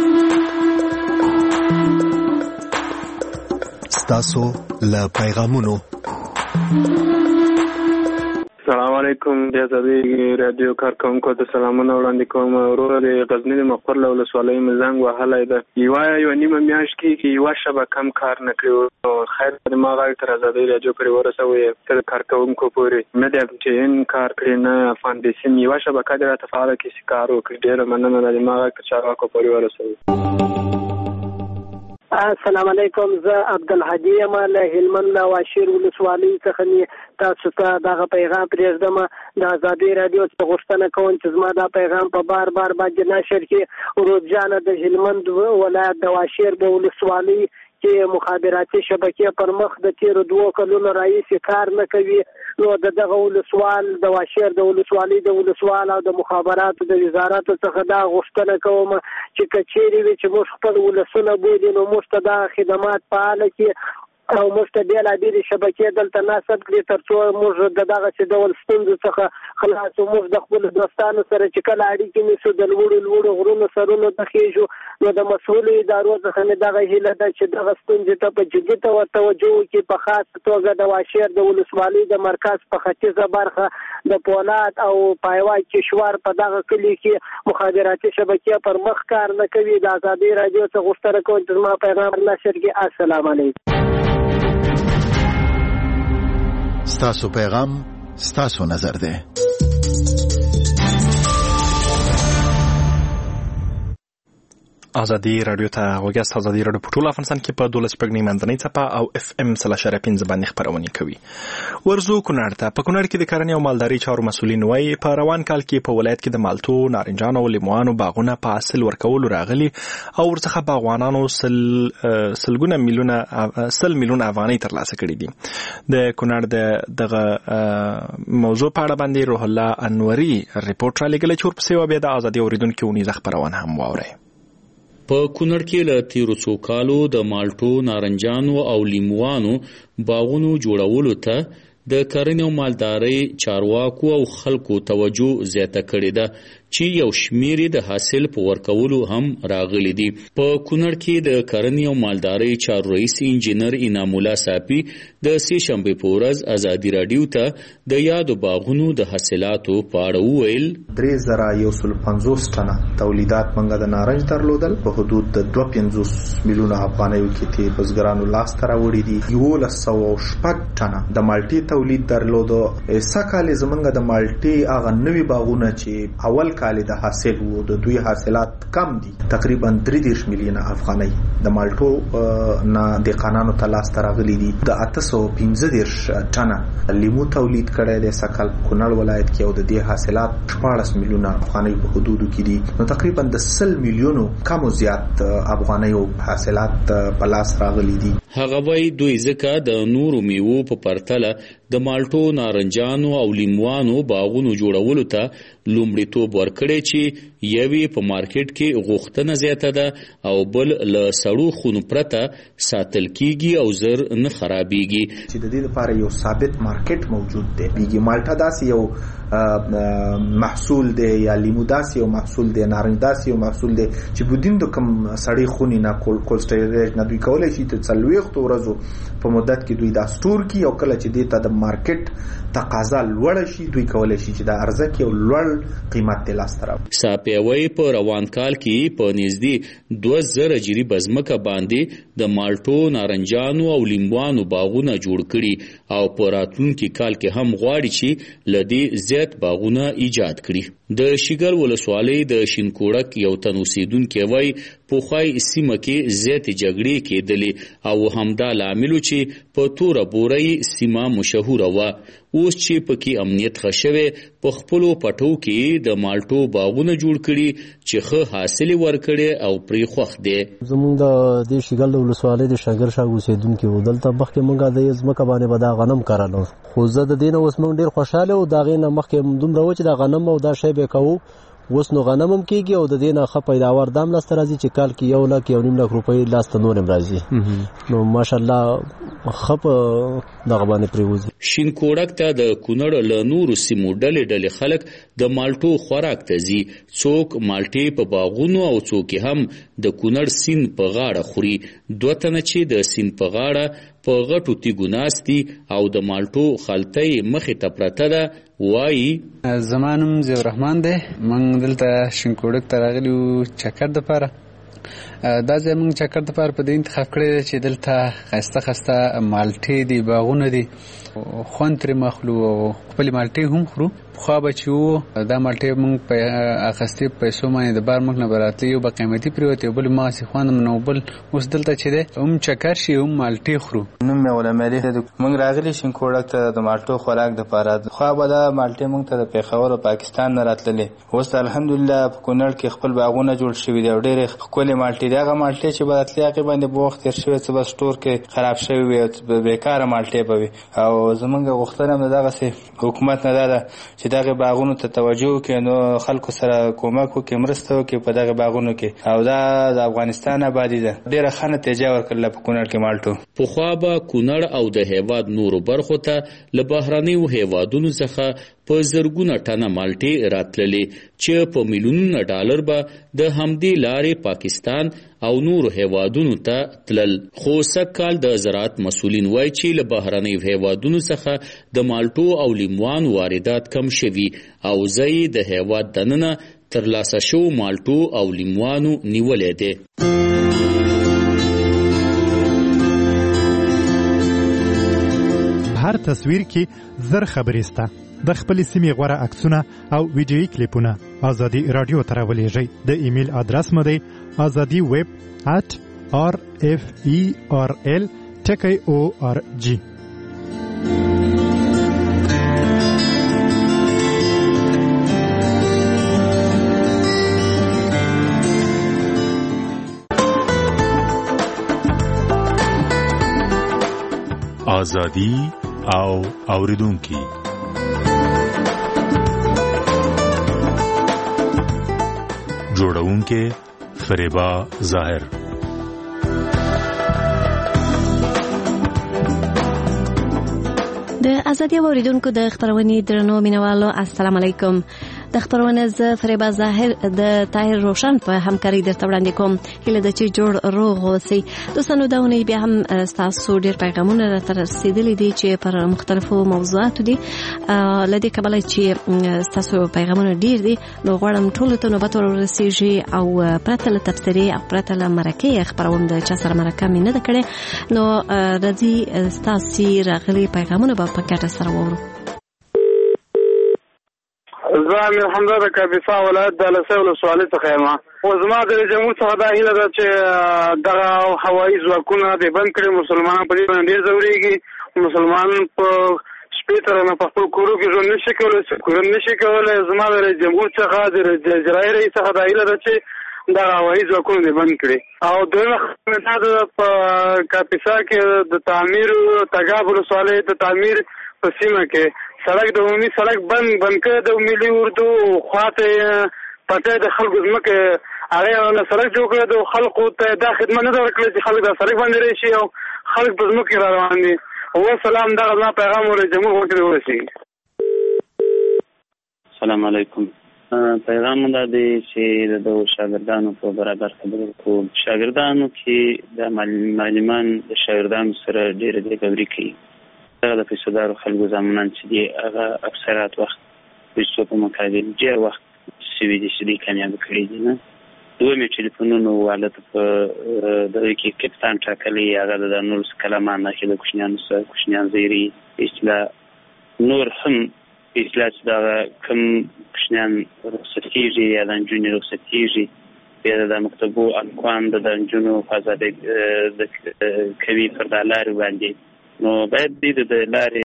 ستاسو له پیغامونو. السلام علیکم د ازادي رادیو کارکونکو ته سلامونه وړاندې کوم. وروره د غزنی د مقر له ولسوالۍ مزنګ وهلی ده. یوه نیمه میاشت کې یوه شبه کم کار نه کړي. خیر د ما غږ تر ازادي رادیو پورې ورسوئ تر کارکونکو پورې. نه د MTN کار کړي، نه افغان بیسیم یوه شبکه دې راته فعاله کړي چې کار وکړي. ډېره مننه د ما غږ تر چارواکو پورې ورسوئ. السلام علیکم، زه عبدالهادي یم له هلمند واشیر ولسوالۍ څخه. تاسو ته دغه پیغام پرېږدم. د ازادي رادیو څخه غوښتنه کوم چې زما دا پیغام په بار باندې نشر کړي. ورود جان د هلمند ولایت د واشیر د ولسوالۍ چې مخابراتي شبکې پر مخ د تیرو 2 کلونو راهیسې کار نه کوي. نو دغه ولسوال د واشیر د ولسوالۍ د ولسوال او د مخابراتو د وزارت څخه دا غوښتنه کوم چې کچېرې وي چې موږ خپل ولسونه بولي، نو موږ ته دا خدمات فعاله کړي او موږ ته بېلابېلې شبکې دلته نصب کړي ترڅو موږ د دغسې ډول ستونزو څخه خلاص او موږ د خپلو دوستانو سره چې کله اړیکې نیسو د لوړو غرونو سرونو ته خېږو. نو د مسؤلو ادارو څخه مې دغه هیله ده چې دغه ستونزې ته په جدي توجه وکړي. په خاص توګه د واشیر د ولسوالۍ د مرکز په ختیځه برخه د پولاد او پایوا کشور په دغه کلي کې مخابراتي شبکې پر مخ کار نه کوي. د ازادي رادیو څخه غوښتنه کوم چې زما پیغام نشر کړي. السلام علیکم. ستاسو پیغام ستاسو نظر ده. ازادي رادیو ته وګورئ. ازادي رادیو په ټول افغانستان کې په 12 منځنۍ څپه او FM 3.5 باندې خبرونه کوي. ورزو کونړ ته. په کونړ کې د کرنې او مالدارۍ چارو مسولین وایي په روان کال کې په ولایت کې د مالټو، نارنجانو او لیموانو باغونه په حاصل ورکولو راغلي او ورڅخه باغوانانو 100 میلیونه افغانۍ ترلاسه کړي دي. د کونړ دغه موضوع په اړه باندې روح الله انوري ریپورت را لګل چې ورپسې بیا د ازادي اوریدونکو ونیزه خبرونه هم واوري. په کونړ کې له تیرو څو کالو د مالټو، نارنجانو او لیموانو باغونو جوړولو ته د کرنې او مالدارۍ چارواکو او خلکو توجه زیاته کړې ده چې یو شمیر د حاصل په ورکولو هم راغلي دي. په کونړ کې د کرنې او مالدارۍ چارو رئیس انجینر انعام الله صافي د سې شنبې په ورځ ازادي رادیو ته د یادو باغونو د حاصلاتو په اړه وویل. 3150 ټنه تولیدات منګه د نارنج درلودل په حدود د 250 میلیونه افغانیو کې ته بزګرانو لاس ته راوړي دي. 1106 ټنه د مالټي تولید درلودو. سکهال زمنګ د مالټي هغه نوي باغونه چې اول کال د حاصل وو د دوی حاصلات کم دي. تقریبا 30 میلیونه افغانۍ د مالټو نه د قانونو تلاس تراغلي دي. د 815 ټنه لیمو تولید کړي د سکهال کونړ ولایت کې او د دې حاصلات 14 میلیونه افغانۍ په حدودو کې دي. نو تقریبا د 100 میلیونو کم او زیات افغانۍ حاصلات په لاس راغلي دي. هغه وایي دوی ځکه د نورو میوو په پرتله د مالټو، نارنجانو او لیموانو باغونو جوړولو ته لومړیتوب ورکړی چې یوې په مارکیټ کې غوښتنه زیاته ده او بل له سړو خونو پرته ساتل کیږي او زر نه خرابېږي. چې د دې لپاره یو ثابت مارکیټ موجود دی. بیګي مالټا داسې یو محصول دی یا لیمو داسې یو محصول دی، نارنج داسې یو محصول دی چې بدین د کوم سړی خونې نه کولډ سټوریج نه دوی کولی شي ته 40 ورځو په مدت کې دوی دا سټور کړي او کله چې دې ته د مارکیټ تقاضا لوړه شي دوی کولی شي چې د ارزه کې لوړ قیمت ته لاس راوړي. ساپیوي په روان کال کې په نږدې 2000 جری بزمکه باندې د مالټو، نارنجانو او لیموانو باغونه جوړ کړي او په راتلونکي کال کې هم غواړي چې لدی زیات باغونه ایجاد کړي. د شیګل ولسوالۍ د شینکوړک یو تن اوسیدونکي وایي پوخای سیمه کې زیات جګړې کېدلې او همدا لامل چې په توره بوري سیمه مشهوره و. اوس چې پکې امنیت خښوي په خپل پټو کې د مالټو باغونه جوړ کړي چې ښه حاصل ورکړي او پری خوخ دي. زمونږ د دې شیګل ولسوالۍ د شاګر شاه اوسیدونکي و دلته مخکې مونږه د ځمکه باندې به دا غنم کرلو خو زه د دې نه اوس مونږ ډېر خوشاله او دا غي نه مخکې دومره و چې دا غنم او دا شی به کوو اوس نو غنم هم کېږي او د دې نه ښه پیداوار دام لاسته راځي چې کال کې 1 لک 1.5 لک روپۍ لاسته نور هم راځي. نو ماشاءالله ښه په دغه باندې پرېوځي. شینکوړک ته د کونړ له نورو سیمو ډلې خلک د مالټو خوراک ته ځي. څوک مالټې په باغونو او څوک هم د کونړ سیند په غاړه خوري. 2 تنه چې د سیند په غاړه په غټو تیګو ناستي او د مالټو خلطۍ مخې ته پرته ده وایي زمانم زیو رحمان دی. من دلته شینکوړک ته راغلی و چکر دپاره. دا ځای موږ چکر دپاره په دې انتخاب کړی دی چې دلته ښایسته ښایسته مالټې دي، باغونه دي، خوند ترې مخلو او خپلې مالټې هم خورو. پخوا به چې وو دا مالټې موږ په اخیستې په پیسو باندې د بار ملک نه به راتلې، یو به قیمتي پرېوتې او بل مغسې خوند هم نه و. بل اوس دلته چې دی هم چکر شي هم مالټې خورو. نوم مې غلام علي دی. موږ راغلي شینکوړک ته د مالټو خوراک دپاره. خوا به دا مالټې موږ ته د پېښور او پاکستان نه راتللې. اوس الحمدلله په کونړ کې خپل باغونه جوړ شوي دي او ډېرې ښکلې مالټې دي. هغه مالټې چې به راتلې هغې باندې به وخت تېر شوی څه به سټور کې خراب شوي وي او بېکاره مالټې به وي. او زموږ غوښتنه هم د دغسې حکومت نه دا ده چې دغې باغونو ته توجه وکړي، نو خلکو سره کومک وکړي، مرسته وکړي په دغې باغونو کې. او دا د افغانستان آبادي ده. ډېره ښه نتیجه ورکړله په کونړ کې مالټو. پخوا به کونړ او د هېواد نورو برخو ته له بهرنیو هېوادونو څخه په زرګونه ټنه مالټې راتللې چې په میلیونونه ډالر به د همدې لارې پاکستان او نورو هېوادونو ته تلل. خو سږکال د زراعت مسؤلین وایي چې له بهرنیو هېوادونو څخه د مالټو او لیموانو واردات کم شوي او ځای د هېواد دننه ترلاسه شوو مالټو او لیموانو نیولې دی. هر تصویر کې زر خبرې سته. د خپلې سیمې غوره عکسونه او ویډیویي کلیپونه ازادي رادیو ته راولېږئ. د ایمیل ادرس مو دی azadiweb@rferl.org. ازادي او اوریدونکي جوړونکې فریبا ظاهر. د ازادي اوریدونکو د خبرونې درنو مینوالو السلام علیکم. د خبرونه ز فریبا ظاهر د طاهر روشن په همکاري درته وړاندې کوم. هله د چې جوړ روغ اوسئ. دوستانو دا ونې بیا هم تاسو ډېر پیغامونه راته رسېدلي دي چې پر مختلفو موضوعاتو دي. لدې کبله چې تاسو پیغامونه ډېر دي نو غواړم ټولو ته نوبت ورسیږي او پرته له تبصرې او پرته له مرکې خبروم د چا سره مرکه مې نه ده کړې. نو راځي ستاسو راغلي پیغامونه به په ګډه سره واورو. زه امیر حمزه د کاپیسا ولایت د لسې ولسوالۍ څخه یم. خو زما د جمهور څخه دا هیله ده چې دغه هوایي ځواکونه دې بند کړي. مسلمانان په دې باندې ډېر ځورېږي. مسلمان په شپې تر نه په خپل کورو کې ژوند نشي کولی، کورن نشي کولی. زما د جمهور څخه د اجرایي رئیس څخه دا هیله ده چې دا هوایي ځواکونه دې بند کړي. او دویمه دا د په کاپیسا کې د تعمیر تګاب ولسوالۍ د تعمیر په سیمه کې سړک د عمومي سړک بند کړی د ملي اردو خواته پټه د خلکو ځمکه هغه له سړک جوړ کړی د خلکو ته دا خدمت نه ورکړي چې خلک د سړک باندې راشي او خلک په ځمکه را روان دي. والسلام دا پیغام ور جمهور وکړي ورسیږي. السلام علیکم. پیغام دا دی چې د شاګردانو په برابر خبرو کوم. شاګردانو کې د معلمان د شاګردانو سره ډېر ګوري کوي. هغه د پیسودارو خلکو زمونان چې دی هغه اکثرات وخت پیسو په مقابل ډېر وخت سوي دي چې دی کامیاب کړي دي نه. دوی ټلیفونونو والته په دغه کې کپټان ټاکلي هغه د 19 کلمان نه کې د کوشنیان زیری اصلاح نور هم اصلاح دا کوم کوشنیان رخصتیږي یا د جونی رخصتیږي بیا د مکتبو انکوان د جنونو فازه د کوي پر دلار باندې نو باید دې د لارې